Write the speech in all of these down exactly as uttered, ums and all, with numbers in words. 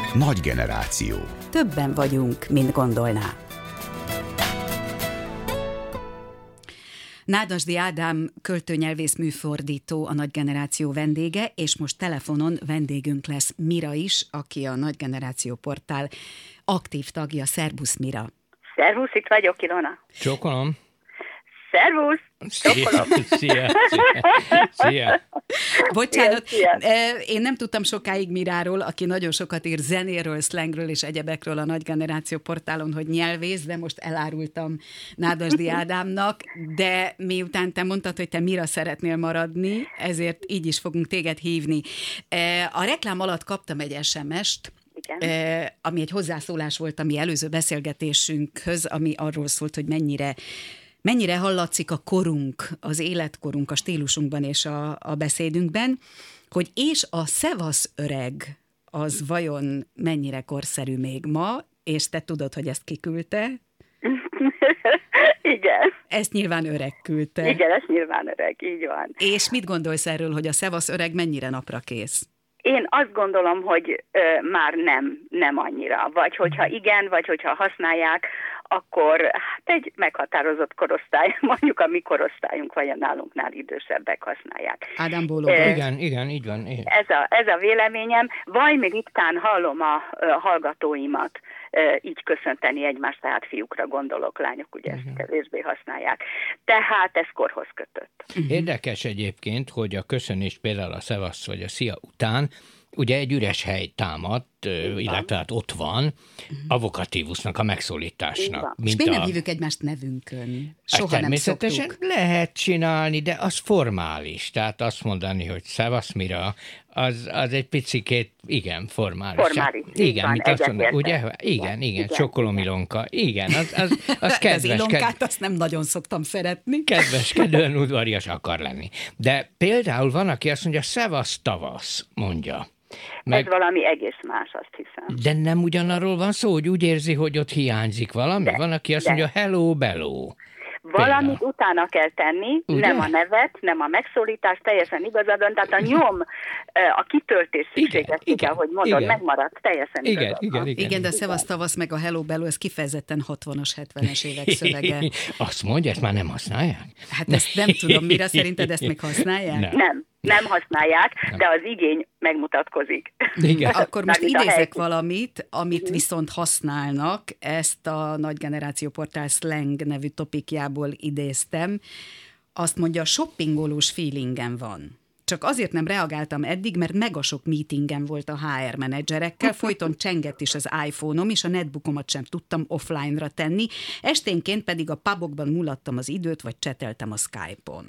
Nagy generáció. Többen vagyunk, mint gondolná. Nádasdy Ádám költőnyelvész műfordító a Nagy Generáció vendége, és most telefonon vendégünk lesz Mira is, aki a Nagy Generáció portál aktív tagja. Szerbusz, Mira! Szervusz, itt vagyok, Ilona. Csókolom. Szervusz! Szia, szia, szia, szia. Bocsánat, Szia, én nem tudtam sokáig Miráról, aki nagyon sokat ír zenéről, szlengről és egyebekről a Nagy Generáció portálon, hogy nyelvész, de most elárultam Nádasdy Ádámnak, de miután te mondtad, hogy te Mira szeretnél maradni, ezért így is fogunk téged hívni. A reklám alatt kaptam egy es em est, igen. Ami egy hozzászólás volt a mi előző beszélgetésünkhöz, ami arról szólt, hogy mennyire Mennyire hallatszik a korunk, az életkorunk, a stílusunkban és a, a beszédünkben, hogy és a szevasz öreg, az vajon mennyire korszerű még ma, és te tudod, hogy ezt kiküldte? Igen. Ezt nyilván öreg küldte. Igen, ezt nyilván öreg, így van. És mit gondolsz erről, hogy a szevasz öreg mennyire napra kész? Én azt gondolom, hogy ö, már nem, nem annyira. Vagy hogyha igen, vagy hogyha használják, akkor hát egy meghatározott korosztály, mondjuk a mi korosztályunk, vagy a nálunknál idősebbek használják. Ádám bólog. E, igen, igen, így van. Igen. Ez, a, ez a véleményem. Vaj, még ritkán hallom a, a hallgatóimat e, így köszönteni egymást, tehát fiúkra gondolok, lányok ugye ezt kevésbé használják. Tehát ez korhoz kötött. Érdekes egyébként, hogy a köszönés például a szevasz vagy a szia után ugye egy üres hely támadt, illetve hát ott van, avokatívusnak, a megszólításnak. És miért nem hívjuk egymást nevünkön? Soha nem szoktuk. Lehet csinálni, de az formális. Tehát azt mondani, hogy szevasz Mira, az, az egy picikét, igen, formális. Formális. Igen, van, mint azt mondani, ugye? Igen, igen, igen, csokolom Ilonka. Igen, az, az, az kedves. Az Ilonkát azt nem nagyon szoktam szeretni. Kedveskedően udvarias akar lenni. De például van, aki azt mondja, szevasz tavasz, mondja. Meg... Ez valami egész más, azt hiszem. De nem ugyanarról van szó, hogy úgy érzi, hogy ott hiányzik valami? De, van, aki azt de. mondja, hello, bello. Valamit Például. utána kell tenni, Ugye? nem a nevet, nem a megszólítást, teljesen igazadon, tehát a nyom, a kitöltés szükségessége, ahogy mondod, igen. megmaradt, teljesen igen, igazadon. igen, igen, igen, de a szevasz tavasz meg a hello bello, ez kifejezetten hatvanas, hetvenes évek szövege. Azt mondja, ezt már nem használják? Hát ezt nem tudom, Mira, szerinted ezt még használják? Nem. nem. Nem használják, nem. De az igény megmutatkozik. Igen. Akkor most idézek valamit, amit viszont használnak, ezt a Nagy Generáció portál slang nevű topikjából idéztem. Azt mondja, shoppingolós feelingem van. Csak azért nem reagáltam eddig, mert mega sok meetingen volt a há er menedzserekkel, folyton csengett is az iPhone-om, és a netbookomat sem tudtam offline-ra tenni, esténként pedig a pubokban mulattam az időt, vagy cseteltem a Skype-on.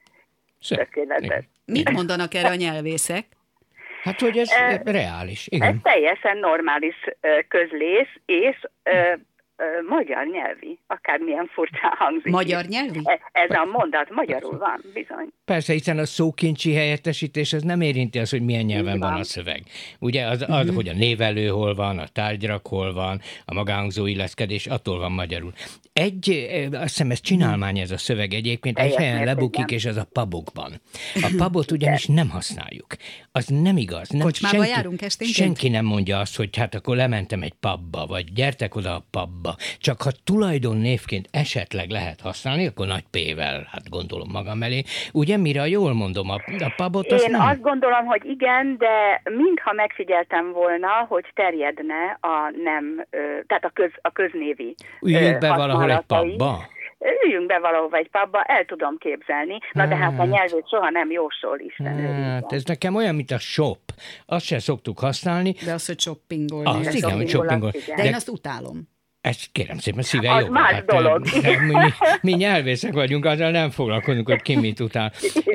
Tökéletes. Mit mondanak erre a nyelvészek? Hát, hogy ez e, reális. Igen. Ez teljesen normális közlés, és ö, ö, magyar nyelvi, akármilyen furcsán hangzik. Magyar nyelvi? Ez a mondat magyarul van, bizony. Persze, hiszen a szókincsi helyettesítés az nem érinti azt, hogy milyen nyelven van. van a szöveg. Ugye az, az uh-huh. hogy a névelő hol van, a tárgyrak hol van, a magánhangzó illeszkedés, attól van magyarul. Egy, azt hiszem, ez csinálmány ez a szöveg egyébként, egy helyen lebukik, és az a pubokban. A pubot ugyanis nem használjuk. Az nem igaz. Nem, Kocsmába senki, járunk esténként? Senki nem mondja azt, hogy hát akkor lementem egy pubba, vagy gyertek oda a pubba. Csak ha tulajdonnévként esetleg lehet használni, akkor nagy P-vel, hát gondolom magam elé. Ugye, Mira, jól mondom, a, a pubot azt Én nem... azt gondolom, hogy igen, de mintha megfigyeltem volna, hogy terjedne a nem, tehát a, köz, a köznévi Üljünk be valahol egy pubba? Üljünk be valahova egy pubba, el tudom képzelni. Na hát. De hát a nyelvét soha nem jósol, Isten. Hát ez nekem olyan, mint a shop. Azt sem szoktuk használni. De az, hogy shoppingolni. Azt igen, hogy shoppingolni. De én azt utálom. Ezt kérem szépen, szíve jó. Más hát, dolog. Mi, mi nyelvészek vagyunk, azzal nem foglalkozunk, hogy ki mit utál.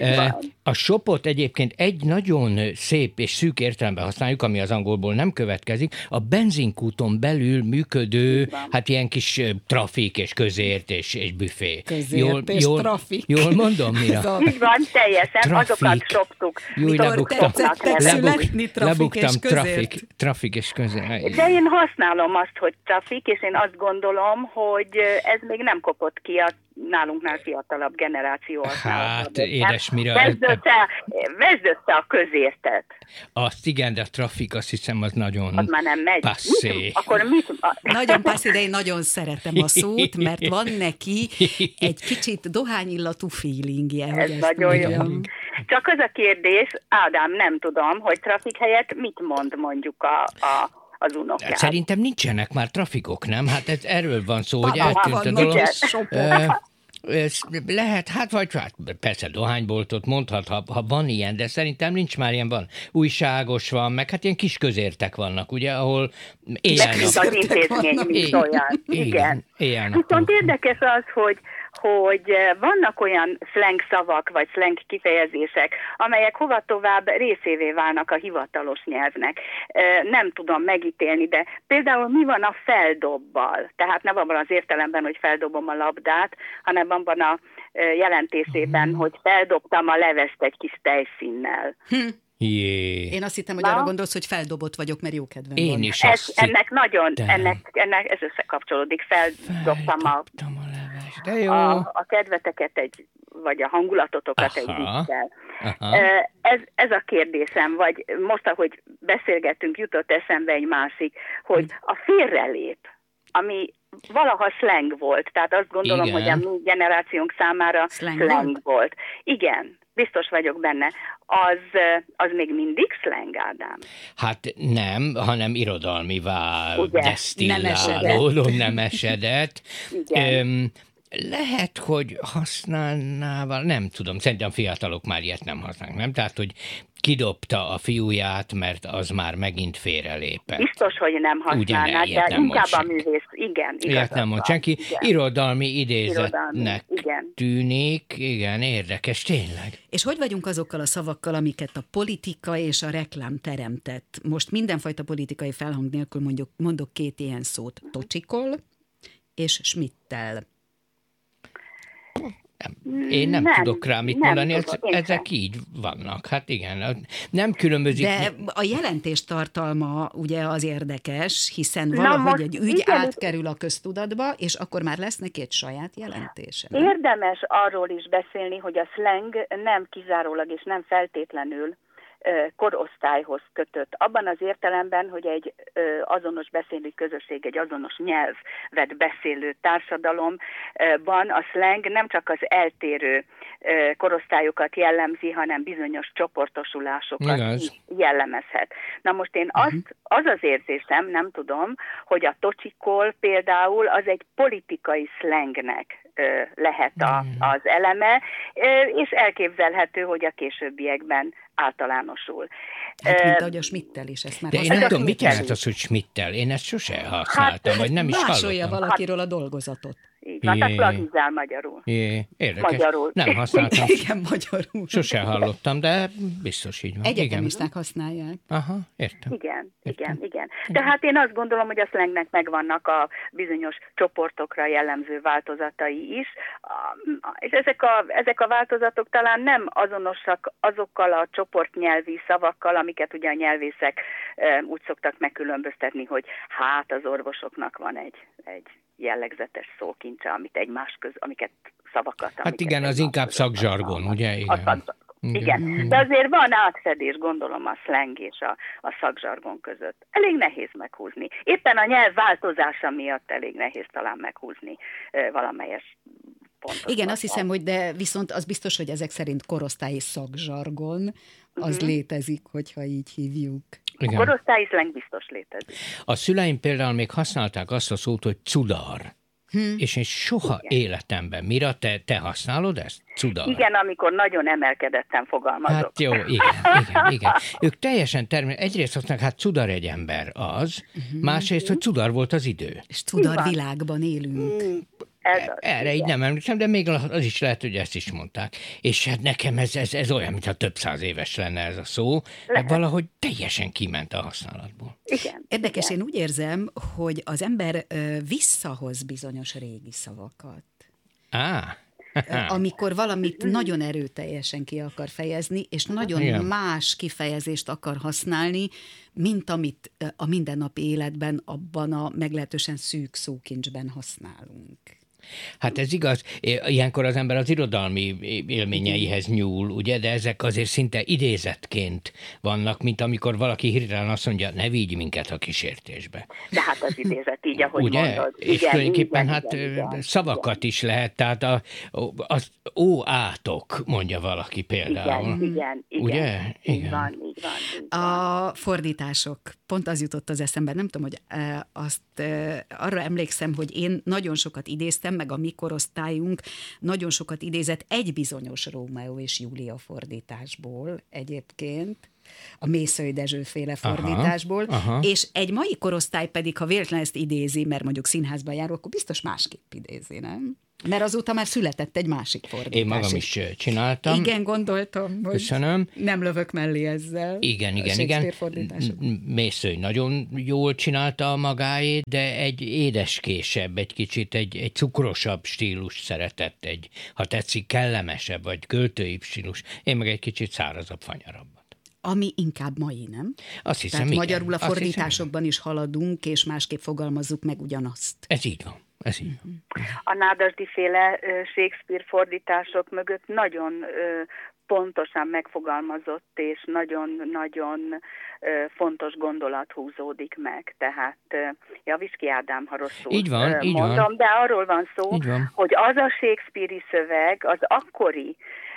A shopot egyébként egy nagyon szép és szűk értelemben használjuk, ami az angolból nem következik, a benzinkúton belül működő, hát ilyen kis trafik és közért és, és büfé. Közért jól, és jól, trafik. Jól mondom, Mira? Így van, teljesen, trafik. Azokat shoptuk. Júj, lebuktam, lebuk, lebuktam és trafik, trafik és közért. De én használom azt, hogy trafik, és én azt gondolom, hogy ez még nem kopott ki a nálunknál fiatalabb generáció. Hát, édesmire... Vezd össze, vezd össze a közértet. Azt igen, de a trafik, azt hiszem, az nagyon az már nem megy. passzé. Mit, akkor mit? Nagyon passzé, de én nagyon szeretem a szót, mert van neki egy kicsit dohányillatú feelingje. Ez nagyon jó. Csak az a kérdés, Ádám, nem tudom, hogy trafik helyett mit mond mondjuk a... a az unokád. Szerintem nincsenek már trafikok, nem? Hát ez, erről van szó, hogy Aha, eltűnt a dolog. Sok. Ez lehet, hát vagy hát persze dohányboltot mondhat, ha, ha van ilyen, de szerintem nincs már ilyen, van. Újságos van, meg hát ilyen kis közértek vannak, ugye, ahol éjjel-nap. Az intézmény, mint olyan. Igen. Igen. Viszont érdekes az, hogy hogy vannak olyan slang szavak, vagy slang kifejezések, amelyek hova tovább részévé válnak a hivatalos nyelvnek. Nem tudom megítélni, de például mi van a feldobbal? Tehát nem abban az értelemben, hogy feldobom a labdát, hanem abban a jelentésében, hmm. hogy feldobtam a levest egy kis tejszínnel. Hm. Jé. Én azt hittem, hogy Na? arra gondolsz, hogy feldobott vagyok, mert jó kedvem Én van. is Ez, azt ennek nagyon, ennek, ennek ez összekapcsolódik. Feldobtam a, de jó. a, a kedveteket egy, vagy a hangulatotokat egy viccel. Ez, ez a kérdésem, vagy most, ahogy beszélgettünk, jutott eszembe egy másik, hogy a félrelép, ami valaha slang volt, tehát azt gondolom, igen. hogy a mi generációnk számára slang, slang volt. Igen. Biztos vagyok benne. Az, az még mindig slang, Ádám? Hát nem, hanem irodalmivá Ugye? desztillálódó, nemesedett. Igen. Öm, lehet, hogy használnával, nem tudom, szerintem fiatalok már ilyet nem használnak, nem? Tehát, hogy kidobta a fiúját, mert az már megint félrelépett. Biztos, hogy nem használnak, de nem inkább a művész. Igen, ilyet nem mond senki. Igen. Irodalmi idézetnek igen. tűnik. Igen, érdekes, tényleg. És hogy vagyunk azokkal a szavakkal, amiket a politika és a reklám teremtett? Most mindenfajta politikai felhang nélkül mondjuk, mondok két ilyen szót. Tocsikol és Schmittel. Nem. Én nem, nem tudok rá mit nem mondani, ez, ezek így vannak. Hát igen, nem különbözik. De a jelentés tartalma ugye az érdekes, hiszen valahogy egy ügy igen, átkerül a köztudatba, és akkor már lesz neki egy saját jelentése. Nem? Érdemes arról is beszélni, hogy a slang nem kizárólag és nem feltétlenül korosztályhoz kötött. Abban az értelemben, hogy egy azonos beszélő közösség, egy azonos nyelvet beszélő társadalomban a slang nem csak az eltérő korosztályokat jellemzi, hanem bizonyos csoportosulásokat is jellemezhet. Na most én azt, uh-huh. az az érzésem, nem tudom, hogy a tocsikol például az egy politikai slangnek lehet a, az eleme, és elképzelhető, hogy a későbbiekben általánosul. Hát, mint ahogy a Schmittel is ezt már de én nem tudom, mit jelent az, hogy Schmittel? Én ezt sose használtam, hát, vagy nem is hallottam. Másolja valakiről a dolgozatot. Így van, tehát plagizál magyarul. Jé, érdekes. Magyarul. Nem használtam. Igen, magyarul. Sose hallottam, de biztos így van. Egyetemisták használják. Aha, értem. Igen, értem. igen, igen. Tehát én azt gondolom, hogy a slangnek megvannak a bizonyos csoportokra jellemző változatai is, és ezek a, ezek a változatok talán nem azonosak azokkal a csoportnyelvi szavakkal, amiket ugye a nyelvészek úgy szoktak megkülönböztetni, hogy hát az orvosoknak van egy, egy jellegzetes szókincse, amit egymás köz, amiket szavakat. Hát igen, az inkább szakzsargon, ugye? Igen. Igen. Igen, de azért van átfedés, gondolom, a slang és a, a szakzsargon között. Elég nehéz meghúzni. Éppen a nyelv változása miatt elég nehéz talán meghúzni valamelyes pontot. Igen, azt hiszem, hogy de viszont az biztos, hogy ezek szerint korosztályi szakzsargon az uh-huh. létezik, hogyha így hívjuk. Igen. A korosztályi slang biztos létezik. A szüleim például még használták azt a szót, hogy cudar. Hmm. És én soha igen. életemben, Mira, te, te használod ezt? Cudar. Igen, amikor nagyon emelkedetten fogalmazok. Hát jó, igen, igen, igen. Ők teljesen természetesen, egyrészt azt mondják, hát cudar egy ember az, uh-huh. másrészt, hogy cudar volt az idő. És cudar világban élünk. Hmm. Ez az, Erre igen. így nem emlékszem, de még az is lehet, hogy ezt is mondták. És hát nekem ez, ez, ez olyan, mintha több száz éves lenne ez a szó, de valahogy teljesen kiment a használatból. Igen. Érdekes, igen. én úgy érzem, hogy az ember ö, visszahoz bizonyos régi szavakat. Á. amikor valamit nagyon erőteljesen ki akar fejezni, és nagyon Igen. más kifejezést akar használni, mint amit a mindennapi életben abban a meglehetősen szűk szókincsben használunk. Hát ez igaz, ilyenkor az ember az irodalmi élményeihez nyúl, ugye, de ezek azért szinte idézetként vannak, mint amikor valaki hirtelen azt mondja, ne vigy minket a kísértésbe. De hát az idézet így, ahogy ugye? mondod. És igen, tulajdonképpen igen, hát igen, igen, szavakat igen. is lehet, tehát a, az ó átok, mondja valaki például. Igen, igen, igen. Ugye? Így Igen. van, így van, így van. A fordítások, pont az jutott az eszembe, nem tudom, hogy e, azt e, arra emlékszem, hogy én nagyon sokat idéztem, meg a mi korosztályunk nagyon sokat idézett egy bizonyos Rómeó és Júlia fordításból egyébként, a Mészöly Dezső féle fordításból, aha, aha. és egy mai korosztály pedig, ha véletlenül ezt idézi, mert mondjuk színházba járó, akkor biztos másképp idézi, nem? Mert azóta már született egy másik fordítás. Én magam is csináltam. Igen, gondoltam, hogy Köszönöm. nem lövök mellé ezzel. Igen, igen, igen. Mészöly nagyon jól csinálta a magáét, de egy édeskésebb, egy kicsit, egy, egy cukrosabb stílus szeretett, egy, ha tetszik, kellemesebb, vagy költőibb stílus. Én meg egy kicsit szárazabb, fanyarabbat. Ami inkább mai, nem? Azt hiszem, Tehát igen. magyarul a fordításokban is haladunk, és másképp fogalmazzuk meg ugyanazt. Ez így van. Ez így. A Nádasdy-féle Shakespeare fordítások mögött nagyon pontosan megfogalmazott és nagyon-nagyon fontos gondolat húzódik meg. Tehát javíts ki, Ádám, ha rosszul így van, mondom, így van. de arról van szó, van. hogy az a Shakespeare-i szöveg az akkori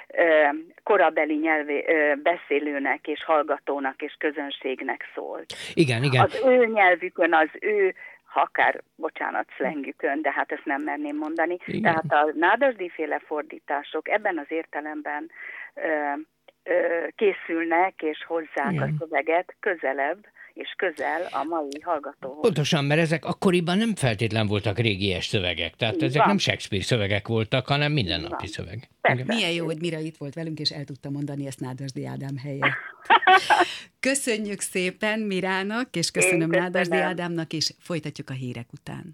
korabeli nyelvé, beszélőnek és hallgatónak és közönségnek szólt. Igen, igen. Az ő nyelvükön, az ő akár, bocsánat, szlengükön, de hát ezt nem merném mondani. Igen. Tehát a Nádasdy-féle fordítások ebben az értelemben ö, ö, készülnek és hozzák Igen. a szöveget közelebb és közel a mai hallgatóhoz. Pontosan, mert ezek akkoriban nem feltétlen voltak régies szövegek, tehát Így ezek van. nem Shakespeare szövegek voltak, hanem mindennapi szöveg. Persze. Milyen jó, hogy Mira itt volt velünk, és el tudta mondani ezt Nádasdy Ádám helyett. Köszönjük szépen Mirának, és köszönöm, köszönöm. Nádasdy Ádámnak, és folytatjuk a hírek után.